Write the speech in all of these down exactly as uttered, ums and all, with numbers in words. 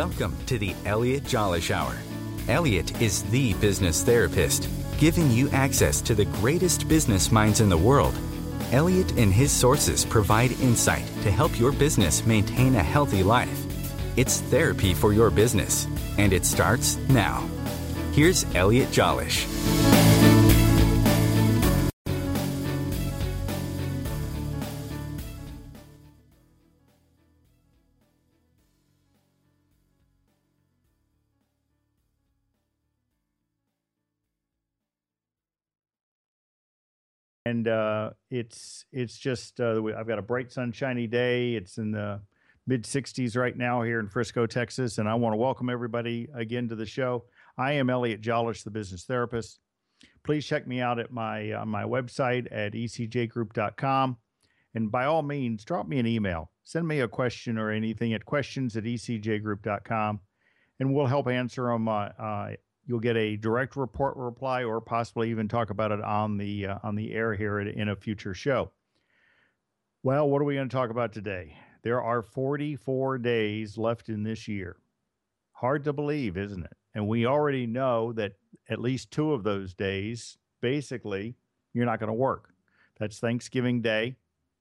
Welcome to the Elliot Jollish Hour. Elliot is the business therapist, giving you access to the greatest business minds in the world. Elliot and his sources provide insight to help your business maintain a healthy life. It's therapy for your business, and it starts now. Here's Elliot Jollish. And uh, it's it's just, uh, I've got a bright sunshiny day. It's in the mid sixties right now here in Frisco, Texas. And I want to welcome everybody again to the show. I am Elliot Jollish, the business therapist. Please check me out at my uh, my website at e c j group dot com. And by all means, drop me an email. Send me a question or anything at questions at e c j group dot com. And we'll help answer them. Uh, uh, You'll get a direct report reply, or possibly even talk about it on the uh, on the air here in a future show. Well, what are we going to talk about today? There are forty-four days left in this year. Hard to believe, isn't it? And we already know that at least two of those days, basically, you're not going to work. That's Thanksgiving Day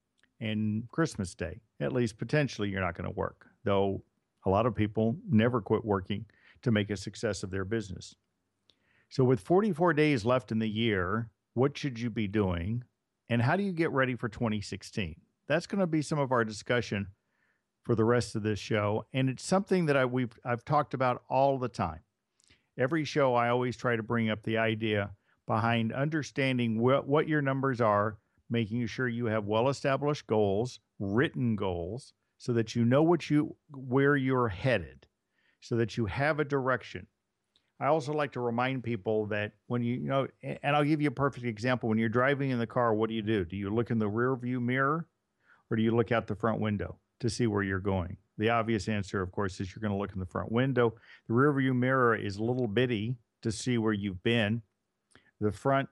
and Christmas Day. At least potentially you're not going to work, though a lot of people never quit working to make a success of their business. So with forty-four days left in the year, what should you be doing? And how do you get ready for twenty sixteen? That's going to be some of our discussion for the rest of this show. And it's something that I, we've, I've talked about all the time. Every show, I always try to bring up the idea behind understanding what, what your numbers are, making sure you have well-established goals, written goals, so that you know what you where you're headed, so that you have a direction. I also like to remind people that when you, you know, and I'll give you a perfect example. When you're driving in the car, what do you do? Do you look in the rear view mirror, or do you look out the front window to see where you're going? The obvious answer, of course, is you're going to look in the front window. The rear view mirror is a little bitty to see where you've been. The front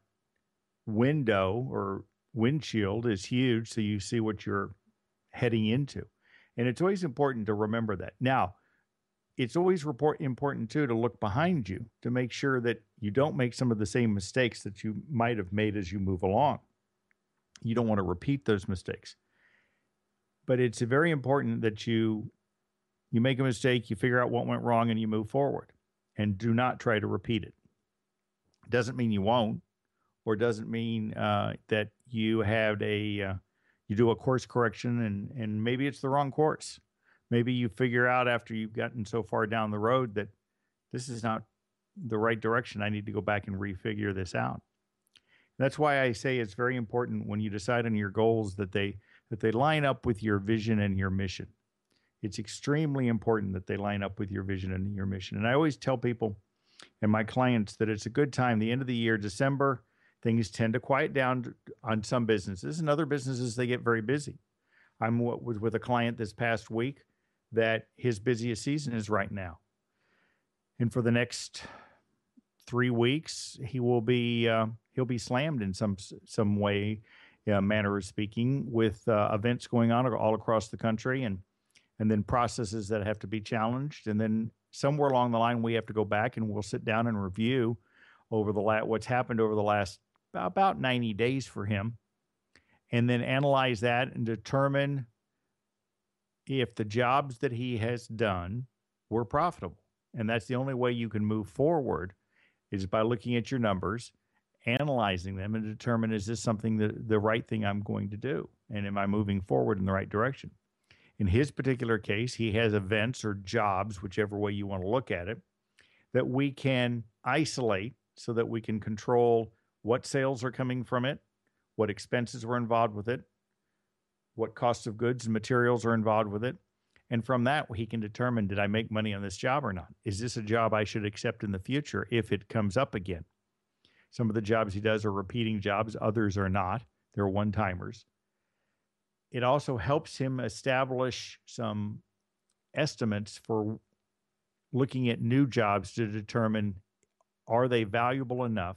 window or windshield is huge, so you see what you're heading into. And it's always important to remember that. Now, it's always report, important, too, to look behind you to make sure that you don't make some of the same mistakes that you might have made as you move along. You don't want to repeat those mistakes. But it's very important that you you make a mistake, you figure out what went wrong, and you move forward. And do not try to repeat it. Doesn't mean you won't, or doesn't mean uh, that you have a uh, you do a course correction and and maybe it's the wrong course. Maybe you figure out after you've gotten so far down the road that this is not the right direction. I need to go back and refigure this out. That's why I say it's very important when you decide on your goals that they that they line up with your vision and your mission. It's extremely important that they line up with your vision and your mission. And I always tell people and my clients that it's a good time, the end of the year, December, things tend to quiet down on some businesses, and other businesses, they get very busy. I'm was with a client this past week that his busiest season is right now. And for the next three weeks, he will be uh, he'll be slammed in some some way, uh, manner of speaking, with uh, events going on all across the country, and and then processes that have to be challenged. And then somewhere along the line, we have to go back and we'll sit down and review over the la- what's happened over the last about ninety days for him, and then analyze that and determine if the jobs that he has done were profitable. And that's the only way you can move forward, is by looking at your numbers, analyzing them, and determine, is this something that the right thing I'm going to do? And am I moving forward in the right direction? In his particular case, he has events or jobs, whichever way you want to look at it, that we can isolate so that we can control what sales are coming from it, what expenses were involved with it, what costs of goods and materials are involved with it. And from that, he can determine, did I make money on this job or not? Is this a job I should accept in the future if it comes up again? Some of the jobs he does are repeating jobs. Others are not. They're one-timers. It also helps him establish some estimates for looking at new jobs to determine, are they valuable enough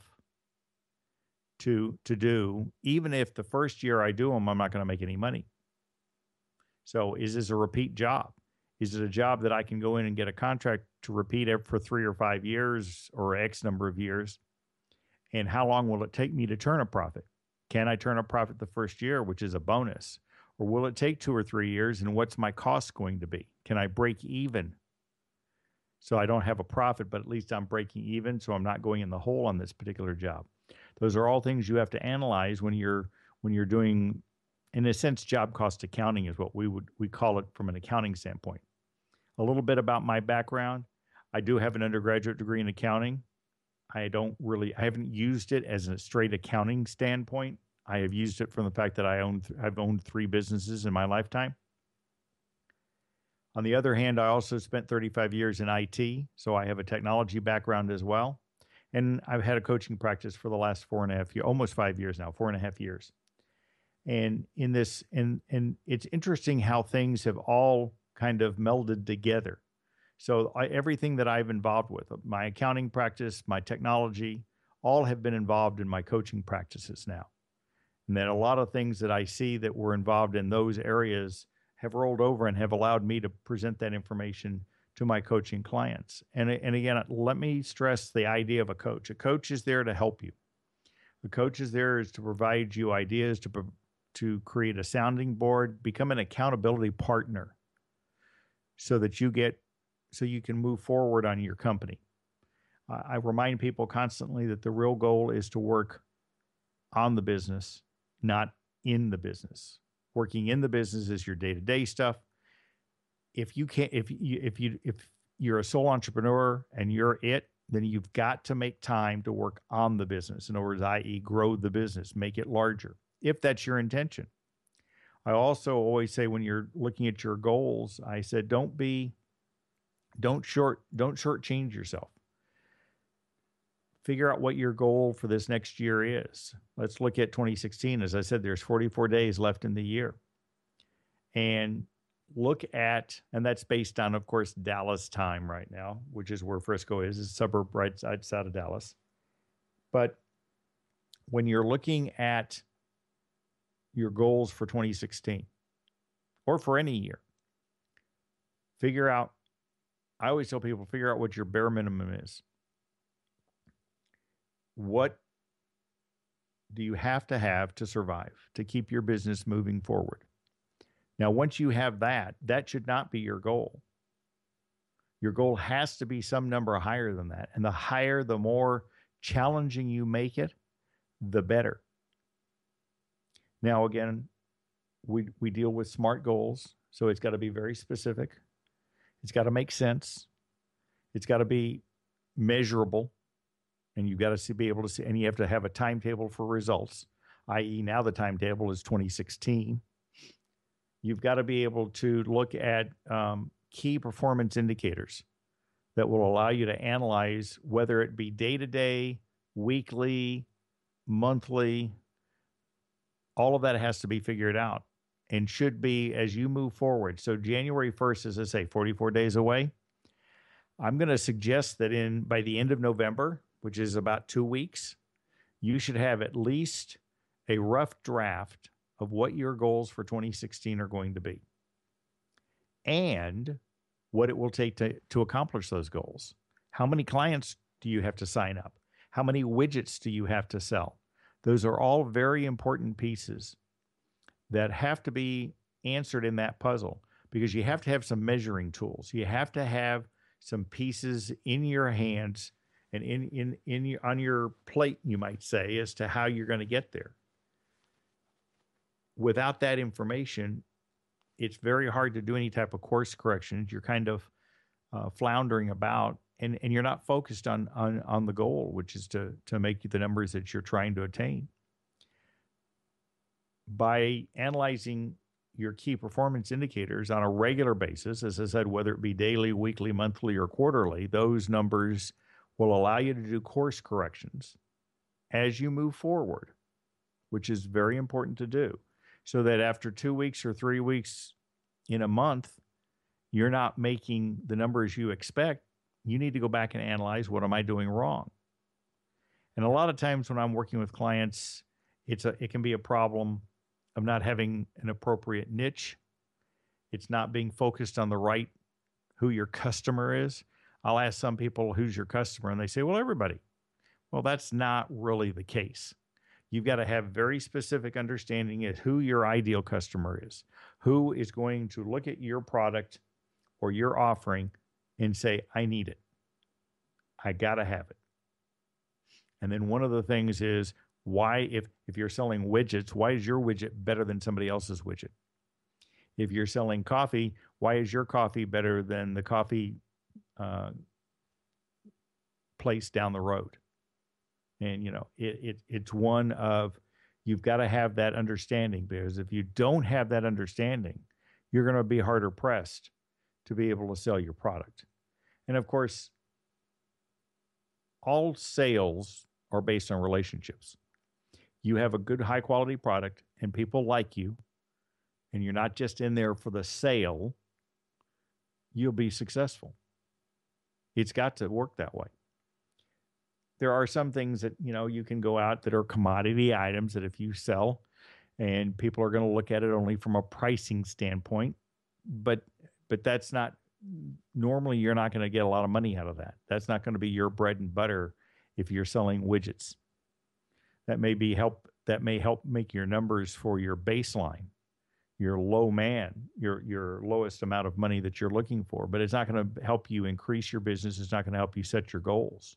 to, to do, even if the first year I do them, I'm not going to make any money. So is this a repeat job? Is it a job that I can go in and get a contract to repeat it for three or five years or X number of years? And how long will it take me to turn a profit? Can I turn a profit the first year, which is a bonus? Or will it take two or three years, and what's my cost going to be? Can I break even? So I don't have a profit, but at least I'm breaking even, so I'm not going in the hole on this particular job. Those are all things you have to analyze when you're when you're doing, in a sense, job cost accounting is what we would we call it from an accounting standpoint. A little bit about my background. I do have an undergraduate degree in accounting. I don't really, I haven't used it as a straight accounting standpoint. I have used it from the fact that I own, I've owned three businesses in my lifetime. On the other hand, I also spent thirty-five years in I T, so I have a technology background as well. And I've had a coaching practice for the last four and a half years, almost five years now, four and a half years. And in this, and and it's interesting how things have all kind of melded together. So I, everything that I've involved with, my accounting practice, my technology, all have been involved in my coaching practices now. And that a lot of things that I see that were involved in those areas have rolled over and have allowed me to present that information to my coaching clients. And, and again, let me stress the idea of a coach. A coach is there to help you. A coach is there is to provide you ideas, to, to create a sounding board, become an accountability partner so that you get, so you can move forward on your company. Uh, I remind people constantly that the real goal is to work on the business, not in the business. Working in the business is your day-to-day stuff. If you can't, if you, if you, if you're a sole entrepreneur and you're it, then you've got to make time to work on the business. In other words, that is grow the business, make it larger, if that's your intention. I also always say when you're looking at your goals, I said, don't be, don't short, don't shortchange yourself. Figure out what your goal for this next year is. Let's look at twenty sixteen. As I said, there's forty-four days left in the year. And look at, and that's based on, of course, Dallas time right now, which is where Frisco is, is a suburb right outside of Dallas. But when you're looking at your goals for twenty sixteen or for any year, figure out, I always tell people, figure out what your bare minimum is. What do you have to have to survive, to keep your business moving forward? Now, once you have that, that should not be your goal. Your goal has to be some number higher than that. And the higher, the more challenging you make it, the better. Now, again, we, we deal with SMART goals, so it's got to be very specific. It's got to make sense. It's got to be measurable. And you've got to see, be able to see, and you have to have a timetable for results, that is now the timetable is twenty sixteen. You've got to be able to look at um, key performance indicators that will allow you to analyze whether it be day-to-day, weekly, monthly. All of that has to be figured out and should be as you move forward. So January first, as I say, forty-four days away. I'm going to suggest that in by the end of November, which is about two weeks, you should have at least a rough draft of what your goals for twenty sixteen are going to be and what it will take to, to accomplish those goals. How many clients do you have to sign up? How many widgets do you have to sell? Those are all very important pieces that have to be answered in that puzzle because you have to have some measuring tools. You have to have some pieces in your hands and in, in, in your, on your plate, you might say, as to how you're going to get there. Without that information, it's very hard to do any type of course corrections. You're kind of uh, floundering about, and, and you're not focused on, on, on the goal, which is to, to make the numbers that you're trying to attain. By analyzing your key performance indicators on a regular basis, as I said, whether it be daily, weekly, monthly, or quarterly, those numbers will allow you to do course corrections as you move forward, which is very important to do, so that after two weeks or three weeks in a month, you're not making the numbers you expect. You need to go back and analyze, what am I doing wrong? And a lot of times when I'm working with clients, it's a, it can be a problem of not having an appropriate niche. It's not being focused on the right who your customer is. I'll ask some people, who's your customer? And they say, well, everybody. Well, that's not really the case. You've got to have very specific understanding of who your ideal customer is, who is going to look at your product or your offering and say, I need it. I got to have it. And then one of the things is, why, if, if you're selling widgets, why is your widget better than somebody else's widget? If you're selling coffee, why is your coffee better than the coffee uh, place down the road? And, you know, it, it it's one of, you've got to have that understanding, because if you don't have that understanding, you're going to be harder pressed to be able to sell your product. And of course, all sales are based on relationships. You have a good, high quality product and people like you, and you're not just in there for the sale, you'll be successful. It's got to work that way. There are some things that, you know, you can go out that are commodity items that if you sell, and people are going to look at it only from a pricing standpoint, but but that's not, normally you're not going to get a lot of money out of that. That's not going to be your bread and butter if you're selling widgets. That may be help that may help make your numbers for your baseline, your low man, your your lowest amount of money that you're looking for, but it's not going to help you increase your business. It's not going to help you set your goals.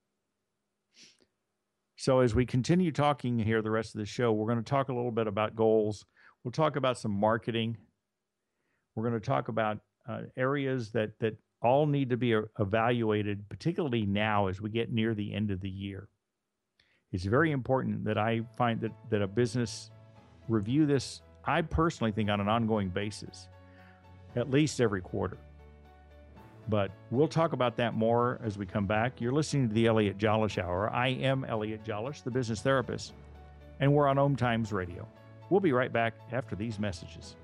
So as we continue talking here the rest of the show, we're going to talk a little bit about goals. We'll talk about some marketing. We're going to talk about uh, areas that that all need to be evaluated, particularly now as we get near the end of the year. It's very important that I find that, that a business review this, I personally think, on an ongoing basis, at least every quarter. But we'll talk about that more as we come back. You're listening to the Elliott Jolish Hour. I am Elliott Jolish, the business therapist, and we're on Om Times Radio. We'll be right back after these messages.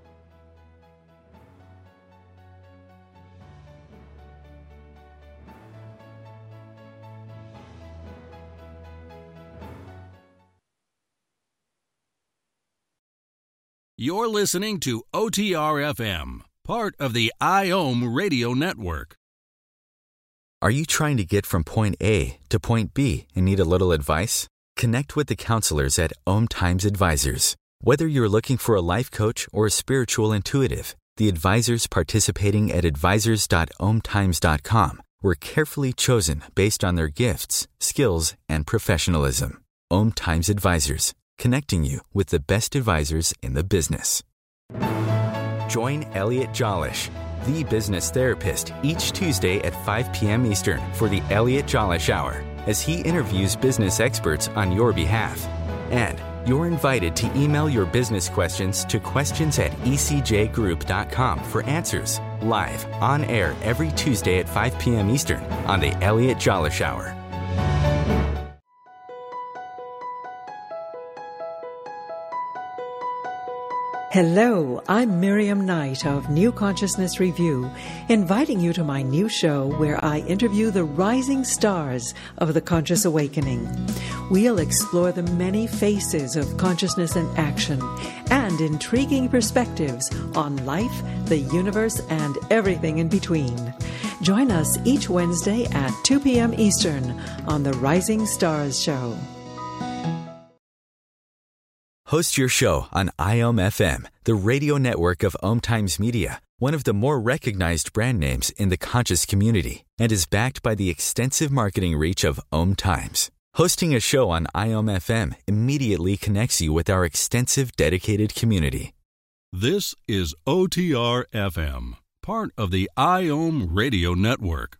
You're listening to O T R F M, part of the I O M Radio Network. Are you trying to get from point A to point B and need a little advice? Connect with the counselors at Om Times Advisors. Whether you're looking for a life coach or a spiritual intuitive, the advisors participating at advisors dot om times dot com were carefully chosen based on their gifts, skills, and professionalism. Om Times Advisors, connecting you with the best advisors in the business. Join Elliott Jolish, the business therapist, each Tuesday at five p.m. Eastern for the Elliott Jolish Hour, as he interviews business experts on your behalf. And you're invited to email your business questions to questions at e c j group dot com for answers, live, on air every Tuesday at five p.m. Eastern on the Elliott Jolish Hour. Hello, I'm Miriam Knight of New Consciousness Review, inviting you to my new show where I interview the rising stars of the conscious awakening. We'll explore the many faces of consciousness in action and intriguing perspectives on life, the universe, and everything in between. Join us each Wednesday at two p.m. Eastern on the Rising Stars Show. Host your show on I O M F M, the radio network of Om Times Media, one of the more recognized brand names in the conscious community, and is backed by the extensive marketing reach of Om Times. Hosting a show on I O M F M immediately connects you with our extensive dedicated community. This is O T R F M, part of the I O M Radio Network.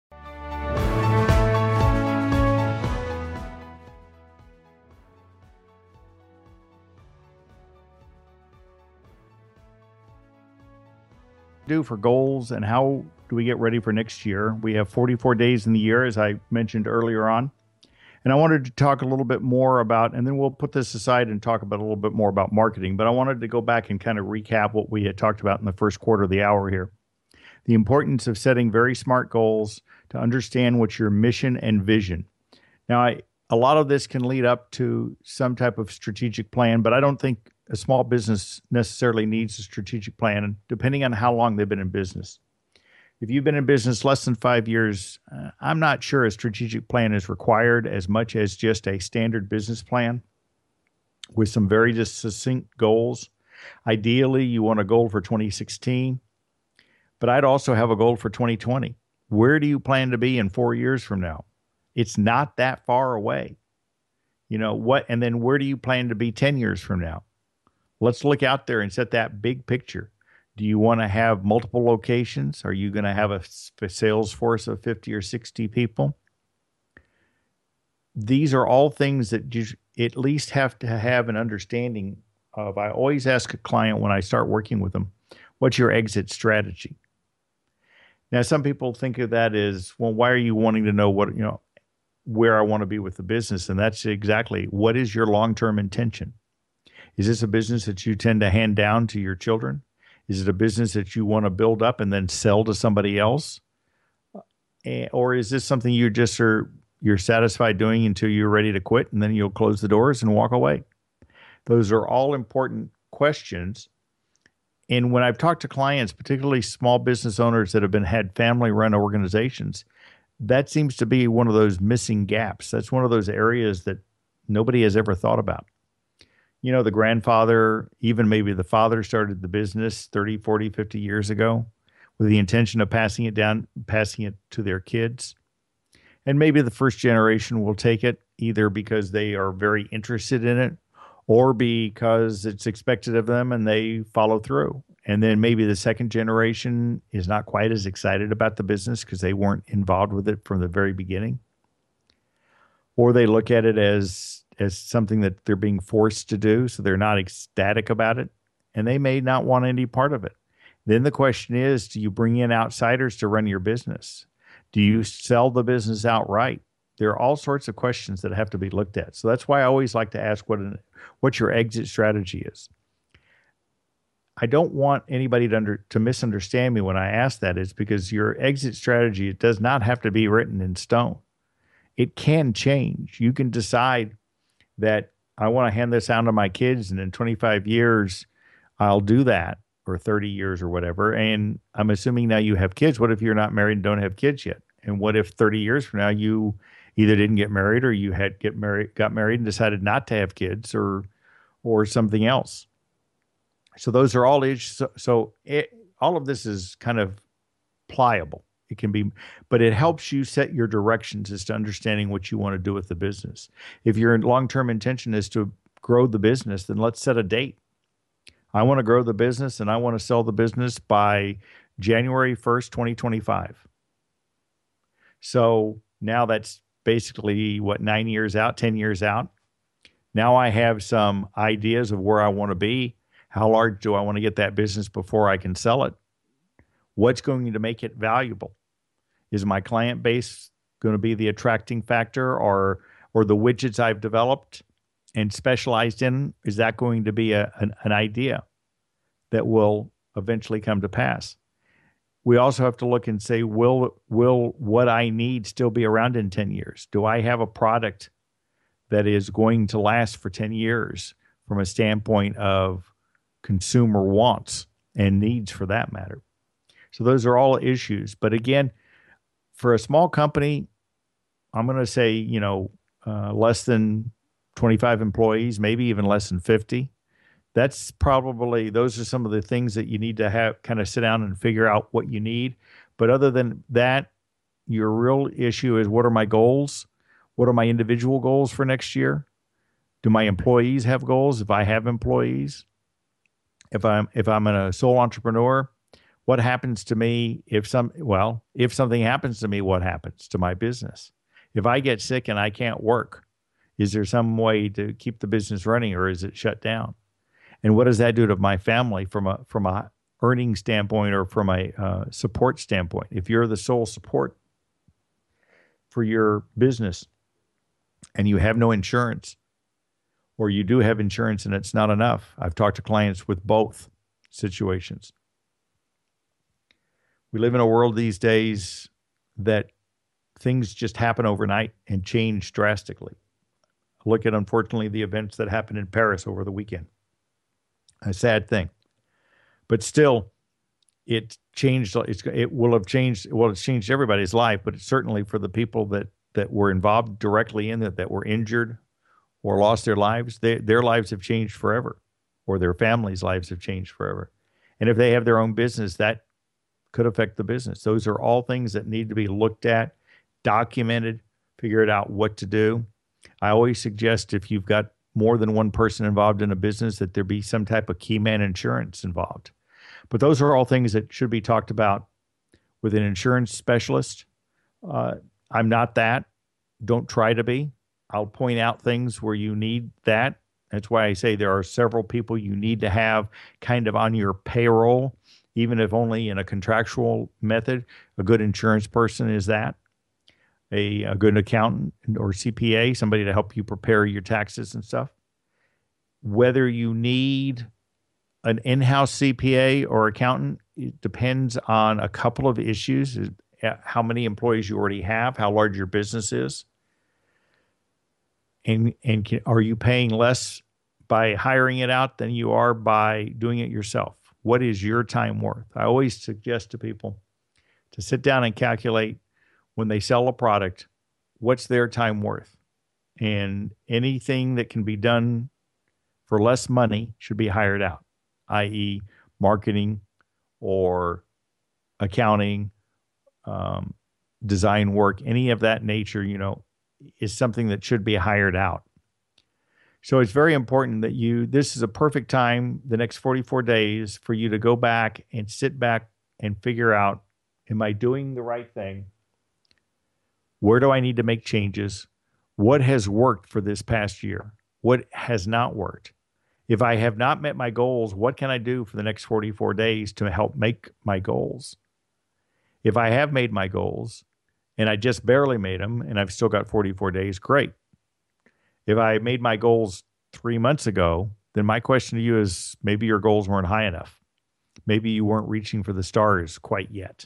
Do for goals and how do we get ready for next year? We have forty-four days in the year, as I mentioned earlier on. And I wanted to talk a little bit more about, and then we'll put this aside and talk about a little bit more about marketing, but I wanted to go back and kind of recap what we had talked about in the first quarter of the hour here. The importance of setting very smart goals to understand what's your mission and vision. Now, I, a lot of this can lead up to some type of strategic plan, but I don't think a small business necessarily needs a strategic plan, depending on how long they've been in business. If you've been in business less than five years, uh, I'm not sure a strategic plan is required as much as just a standard business plan with some very just succinct goals. Ideally, you want a goal for twenty sixteen, but I'd also have a goal for twenty twenty. Where do you plan to be in four years from now? It's not that far away. You know what? And then where do you plan to be ten years from now? Let's look out there and set that big picture. Do you want to have multiple locations? Are you going to have a, a sales force of fifty or sixty people? These are all things that you at least have to have an understanding of. I always ask a client when I start working with them, what's your exit strategy? Now, some people think of that as, well, why are you wanting to know what, you know, where I want to be with the business? And that's exactly, what is your long-term intention? Is this a business that you tend to hand down to your children? Is it a business that you want to build up and then sell to somebody else? Or is this something you just are, you're satisfied doing until you're ready to quit, and then you'll close the doors and walk away? Those are all important questions. And when I've talked to clients, particularly small business owners that have been had family-run organizations, that seems to be one of those missing gaps. That's one of those areas that nobody has ever thought about. You know, the grandfather, even maybe the father started the business thirty, forty, fifty years ago with the intention of passing it down, passing it to their kids. And maybe the first generation will take it either because they are very interested in it or because it's expected of them and they follow through. And then maybe the second generation is not quite as excited about the business because they weren't involved with it from the very beginning. Or they look at it as, as something that they're being forced to do, so they're not ecstatic about it, and they may not want any part of it. Then the question is, do you bring in outsiders to run your business? Do you sell the business outright? There are all sorts of questions that have to be looked at. So that's why I always like to ask what an, what your exit strategy is. I don't want anybody to, under, to misunderstand me when I ask that. It's because your exit strategy, it does not have to be written in stone. It can change. You can decide that I want to hand this out to my kids, and in twenty-five years, I'll do that, or thirty years or whatever. And I'm assuming now you have kids. What if you're not married and don't have kids yet? And what if thirty years from now you either didn't get married, or you had get married, got married and decided not to have kids, or or something else? So those are all issues. So, so it, all of this is kind of pliable. It can be, but it helps you set your directions as to understanding what you want to do with the business. If your long-term intention is to grow the business, then let's set a date. I want to grow the business and I want to sell the business by January first, twenty twenty-five. So now that's basically, what, nine years out, ten years out. Now I have some ideas of where I want to be. How large do I want to get that business before I can sell it? What's going to make it valuable? Is my client base going to be the attracting factor, or or the widgets I've developed and specialized in? Is that going to be a, an, an idea that will eventually come to pass? We also have to look and say, will will what I need still be around in ten years? Do I have a product that is going to last for ten years from a standpoint of consumer wants and needs, for that matter? So those are all issues. But again, for a small company, I'm going to say, you know, uh, less than twenty-five employees, maybe even less than fifty. That's probably, those are some of the things that you need to have, kind of sit down and figure out what you need. But other than that, your real issue is, what are my goals? What are my individual goals for next year? Do my employees have goals? If I have employees, if I'm, if I'm a sole entrepreneur, what happens to me if some, well, if something happens to me, what happens to my business? If I get sick and I can't work, is there some way to keep the business running, or is it shut down? And what does that do to my family from a from a earning standpoint, or from a uh, support standpoint? If you're the sole support for your business and you have no insurance, or you do have insurance and it's not enough. I've talked to clients with both situations. We live in a world these days that things just happen overnight and change drastically. Look at, unfortunately, the events that happened in Paris over the weekend. A sad thing. But still, it changed. It's, it will have changed. Well, it's changed everybody's life, but it's certainly for the people that, that were involved directly in it, that were injured or lost their lives, they, their lives have changed forever, or their families' lives have changed forever. And if they have their own business, that could affect the business. Those are all things that need to be looked at, documented, figured out what to do. I always suggest if you've got more than one person involved in a business that there be some type of key man insurance involved. But those are all things that should be talked about with an insurance specialist. Uh, I'm not that. Don't try to be. I'll point out things where you need that. That's why I say there are several people you need to have kind of on your payroll, even if only in a contractual method. A good insurance person is that. A, a good accountant or C P A, somebody to help you prepare your taxes and stuff. Whether you need an in-house C P A or accountant, it depends on a couple of issues. How many employees you already have, how large your business is. And and can, are you paying less by hiring it out than you are by doing it yourself? What is your time worth? I always suggest to people to sit down and calculate when they sell a product, what's their time worth? And anything that can be done for less money should be hired out, that is marketing or accounting, um, design work, any of that nature, you know, is something that should be hired out. So it's very important that you, this is a perfect time, the next forty-four days, for you to go back and sit back and figure out, am I doing the right thing? Where do I need to make changes? What has worked for this past year? What has not worked? If I have not met my goals, what can I do for the next forty-four days to help make my goals? If I have made my goals, and I just barely made them, and I've still got forty-four days, great. If I made my goals three months ago, then my question to you is maybe your goals weren't high enough. Maybe you weren't reaching for the stars quite yet.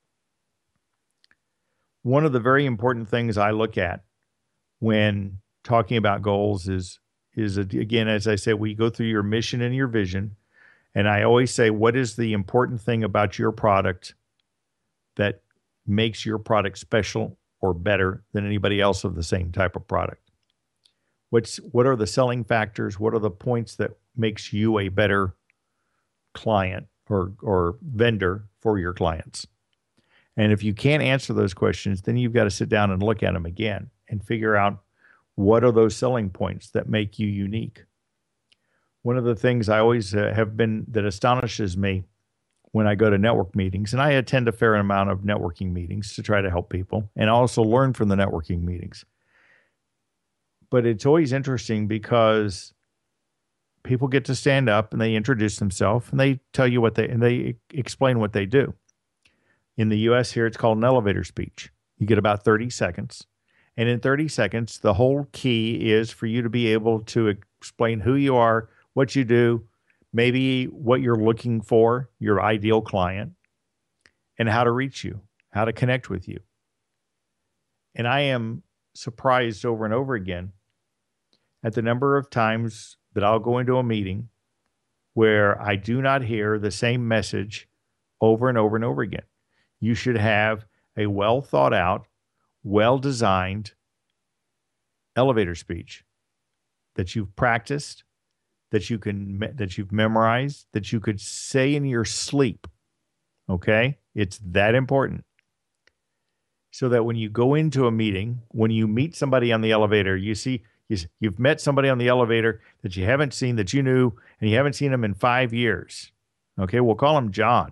One of the very important things I look at when talking about goals is, is again, as I said, we go through your mission and your vision. And I always say, what is the important thing about your product that makes your product special or better than anybody else of the same type of product? What's, what are the selling factors? What are the points that makes you a better client or, or vendor for your clients? And if you can't answer those questions, then you've got to sit down and look at them again and figure out what are those selling points that make you unique. One of the things I always uh, have been that astonishes me when I go to network meetings, and I attend a fair amount of networking meetings to try to help people and also learn from the networking meetings. But it's always interesting because people get to stand up and they introduce themselves and they tell you what they, and they explain what they do. In the U S here, it's called an elevator speech. You get about thirty seconds. And in thirty seconds, the whole key is for you to be able to explain who you are, what you do, maybe what you're looking for, your ideal client, and how to reach you, how to connect with you. And I am surprised over and over again at the number of times that I'll go into a meeting where I do not hear the same message over and over and over again. You should have a well thought out, well designed elevator speech that you've practiced, that you can that you've memorized, that you could say in your sleep. Okay? It's that important. So that when you go into a meeting, when you meet somebody on the elevator, you see you, you've met somebody on the elevator that you haven't seen, that you knew, and you haven't seen them in five years. Okay, we'll call him John.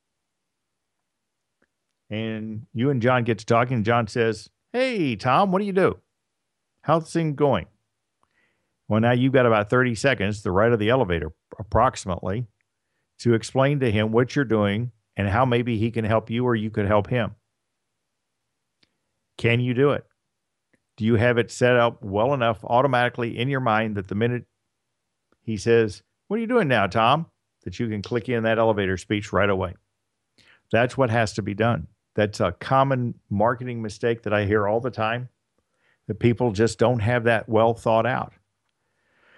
And you and John get to talking, and John says, "Hey, Tom, what do you do? How's things going?" Well, now you've got about thirty seconds, the right of the elevator, approximately, to explain to him what you're doing and how maybe he can help you or you could help him. Can you do it? Do you have it set up well enough automatically in your mind that the minute he says, "What are you doing now, Tom?" that you can click in that elevator speech right away? That's what has to be done. That's a common marketing mistake that I hear all the time, that people just don't have that well thought out.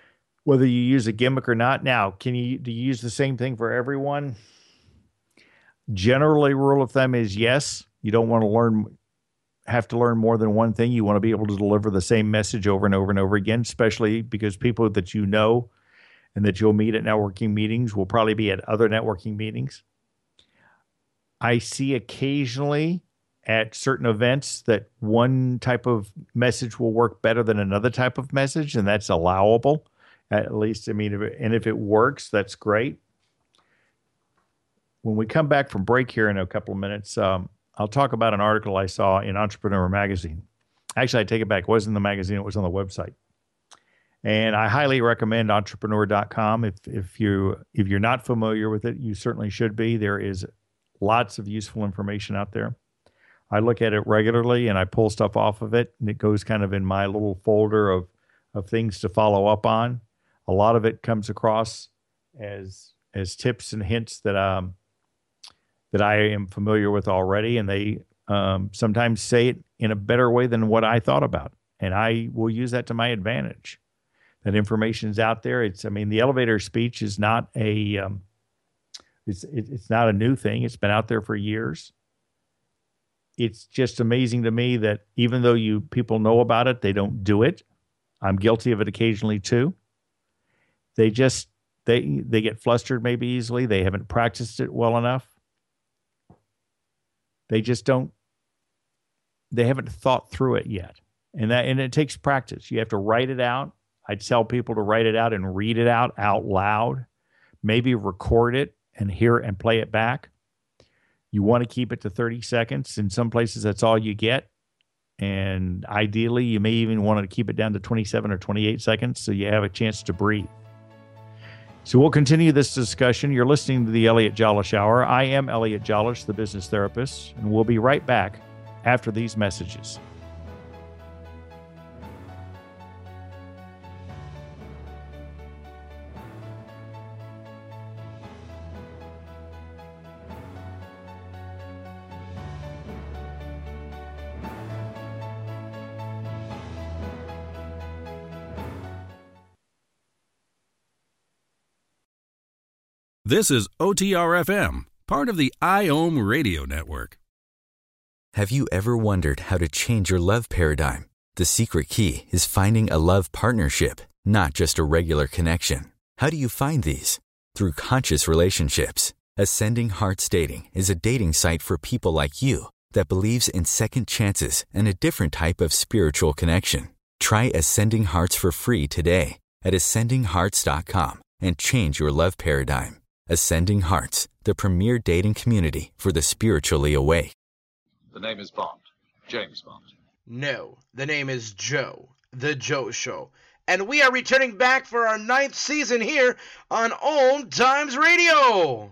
Whether you use a gimmick or not. Now, can you, do you use the same thing for everyone? generally, rule of thumb is yes. You don't want to learn, have to learn more than one thing. You want to be able to deliver the same message over and over and over again, especially because people that you know and that you'll meet at networking meetings will probably be at other networking meetings. I see occasionally at certain events that one type of message will work better than another type of message, and that's allowable. At least, I mean, if it, and if it works, that's great. When we come back from break here in a couple of minutes, um, I'll talk about an article I saw in Entrepreneur Magazine. Actually, I take it back. It wasn't in the magazine. It was on the website. And I highly recommend entrepreneur dot com. If if you if you're not familiar with it, you certainly should be. There is lots of useful information out there. I look at it regularly and I pull stuff off of it, and it goes kind of in my little folder of of things to follow up on. A lot of it comes across as as tips and hints that um that I am familiar with already, and they um, sometimes say it in a better way than what I thought about, and I will use that to my advantage. That information's out there. It's, I mean, the elevator speech is not a, um, it's it, it's not a new thing. It's been out there for years. It's just amazing to me that even though you people know about it, they don't do it. I'm guilty of it occasionally too. They just they they get flustered maybe easily. They haven't practiced it well enough. They just don't, they haven't thought through it yet. And that, and it takes practice. You have to write it out. I tell people to write it out and read it out out loud, maybe record it and hear it and play it back. You want to keep it to thirty seconds. In some places, that's all you get. And ideally, you may even want to keep it down to twenty-seven or twenty-eight seconds so you have a chance to breathe. So we'll continue this discussion. You're listening to the Elliot Jolish Hour. I am Elliot Jolish, the business therapist, and we'll be right back after these messages. This is O T R F M, part of the I O M Radio Network. Have you ever wondered how to change your love paradigm? The secret key is finding a love partnership, not just a regular connection. How do you find these? Through conscious relationships. Ascending Hearts Dating is a dating site for people like you that believes in second chances and a different type of spiritual connection. Try Ascending Hearts for free today at ascending hearts dot com and change your love paradigm. Ascending Hearts, the premier dating community for the spiritually awake. The name is Bond. James Bond. No, the name is Joe. The Joe Show. And we are returning back for our ninth season here on Old Times Radio.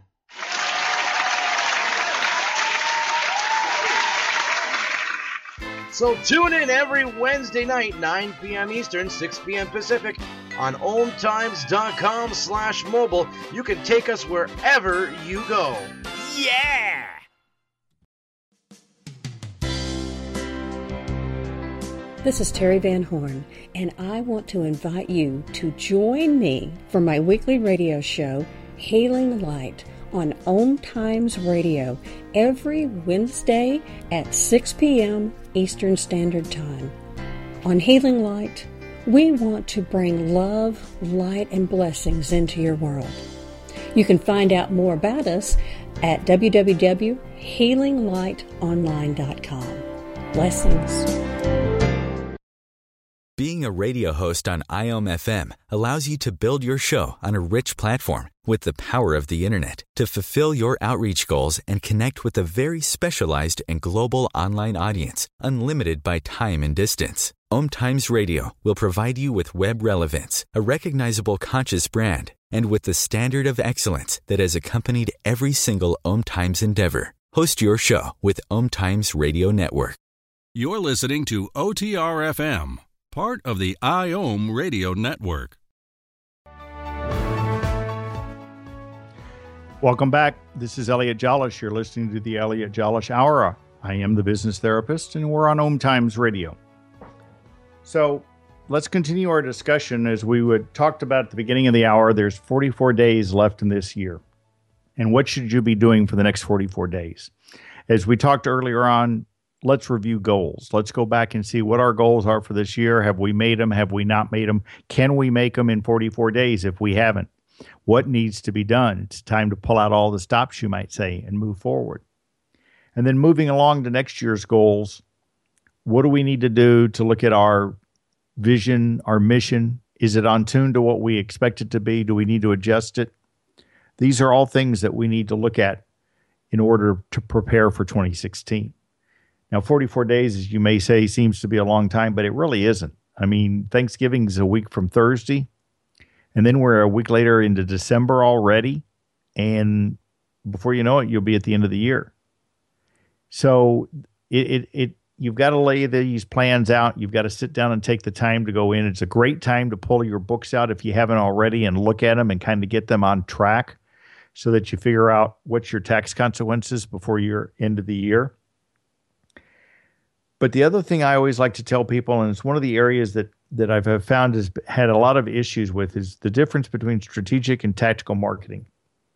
So tune in every Wednesday night, nine p.m. Eastern, six p.m. Pacific, on oldtimes.com slash mobile. You can take us wherever you go. Yeah! This is Terry Van Horn, and I want to invite you to join me for my weekly radio show, Hailing Light, on Om Times Radio every Wednesday at six p.m. Eastern Standard Time. On Hailing Light, we want to bring love, light, and blessings into your world. You can find out more about us at w w w dot hailing light online dot com. Blessings. Being a radio host on I O M F M allows you to build your show on a rich platform with the power of the internet to fulfill your outreach goals and connect with a very specialized and global online audience, unlimited by time and distance. Om Times Radio will provide you with web relevance, a recognizable conscious brand, and with the standard of excellence that has accompanied every single Om Times endeavor. Host your show with Om Times Radio Network. You're listening to O T R F M, part of the I O M Radio Network. Welcome back. This is Elliot Jolish. You're listening to the Elliot Jolish Hour. I am the business therapist, and we're on Om Times Radio. So let's continue our discussion. As we would talked about at the beginning of the hour, there's forty-four days left in this year. And what should you be doing for the next forty-four days? As we talked earlier on, let's review goals. Let's go back and see what our goals are for this year. Have we made them? Have we not made them? Can we make them in forty-four days if we haven't? What needs to be done? It's time to pull out all the stops, you might say, and move forward. And then moving along to next year's goals, what do we need to do to look at our vision, our mission? Is it on tune to what we expect it to be? Do we need to adjust it? These are all things that we need to look at in order to prepare for twenty sixteen. Now, forty-four days, as you may say, seems to be a long time, but it really isn't. I mean, Thanksgiving is a week from Thursday, and then we're a week later into December already, and before you know it, you'll be at the end of the year. So it it, it you've got to lay these plans out. You've got to sit down and take the time to go in. It's a great time to pull your books out if you haven't already and look at them and kind of get them on track so that you figure out what's your tax consequences before your end of the year. But the other thing I always like to tell people, and it's one of the areas that, that I've found has had a lot of issues with, is the difference between strategic and tactical marketing.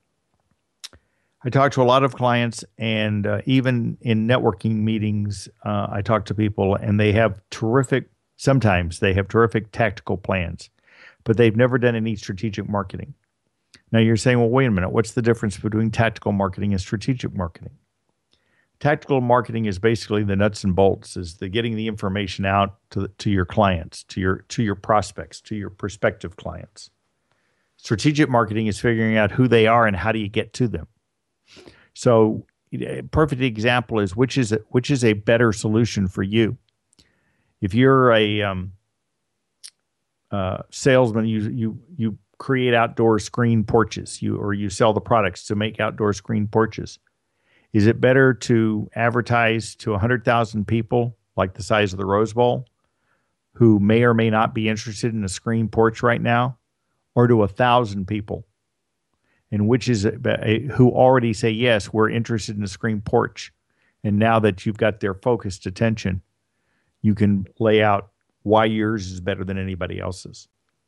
I talk to a lot of clients, and uh, even in networking meetings, uh, I talk to people, and they have terrific, sometimes they have terrific tactical plans, but they've never done any strategic marketing. Now you're saying, well, wait a minute, what's the difference between tactical marketing and strategic marketing? Tactical marketing is basically the nuts and bolts, is the getting the information out to to your clients, to your to your prospects, to your prospective clients. Strategic marketing is figuring out who they are and how do you get to them. So, a perfect example is which is a, which is a better solution for you. If you're a um, uh, salesman, you you you create outdoor screen porches, you or you sell the products to make outdoor screen porches. Is it better to advertise to one hundred thousand people, like the size of the Rose Bowl, who may or may not be interested in a screen porch right now, or to one thousand people, and which is a, a, who already say, yes, we're interested in a screen porch, and now that you've got their focused attention, you can lay out why yours is better than anybody else's.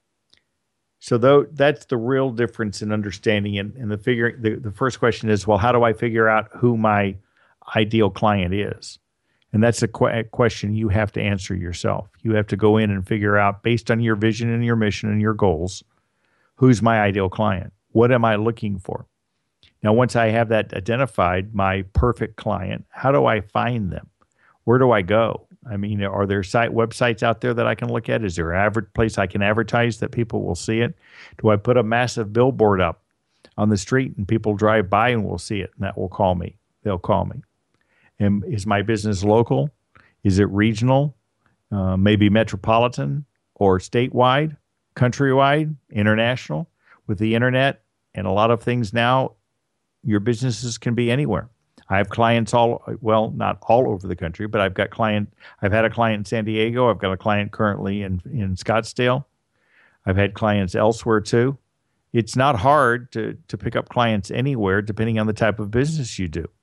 So though that's the real difference in understanding it. And the figure, the, the first question is, well, how do I figure out who my ideal client is? And that's a, qu- a question you have to answer yourself. You have to go in and figure out, based on your vision and your mission and your goals, who's my ideal client? What am I looking for? Now, once I have that identified, my perfect client, how do I find them? Where do I go? I mean, are there site websites out there that I can look at? Is there an average place I can advertise that people will see it? Do I put a massive billboard up on the street and people drive by and will see it, and that will call me? They'll call me. And is my business local? Is it regional? Uh, maybe metropolitan or statewide, countrywide, international? With the internet and a lot of things now, your businesses can be anywhere. I have clients all, well, not all over the country, but I've got client, I've had a client in San Diego. I've got a client currently in, in Scottsdale. I've had clients elsewhere too. It's not hard to, to pick up clients anywhere, depending on the type of business you do.